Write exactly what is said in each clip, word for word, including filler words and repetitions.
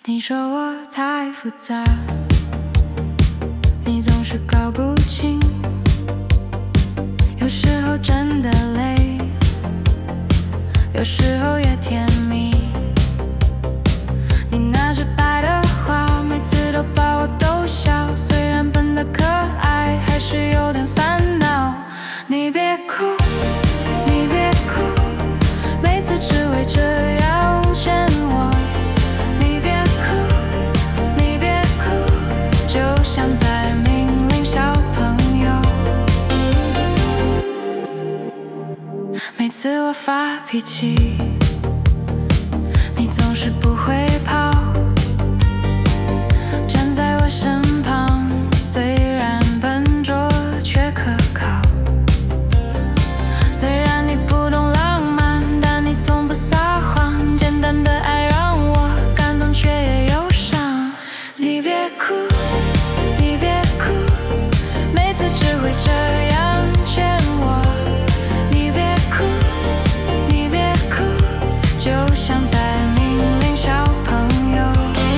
你说我太复杂，你总是搞不清，有时候真的累，有时候也甜蜜。你那直白的话，每次都把我逗笑，虽然笨得可爱，还是有点烦恼。你别哭，你别哭，每次只为这样牵我。你别哭，你别哭，就像在命令小朋友。每次我发脾气，你总是不会跑，站在我身旁，虽然笨拙却可靠。虽然你不懂浪漫，但你从不撒谎，简单的爱让我感动却也忧伤。你别哭，你别哭，每次只会这样劝我。你别哭，你别哭，就像在命令小朋友。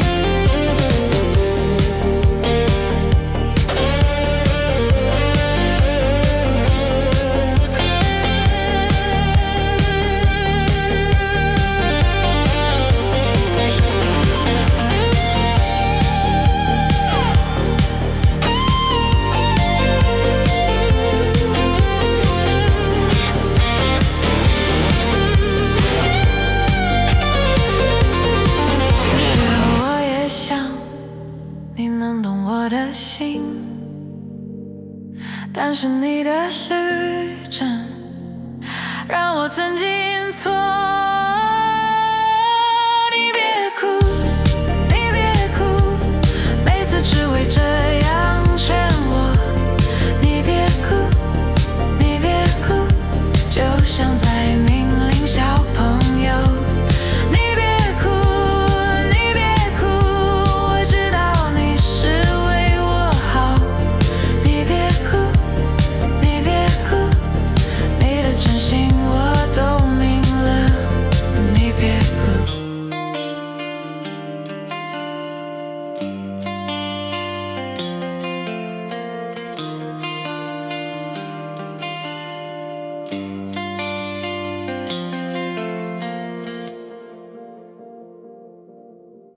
有时候我也想你能懂我的心，但是你的旅程让我曾经错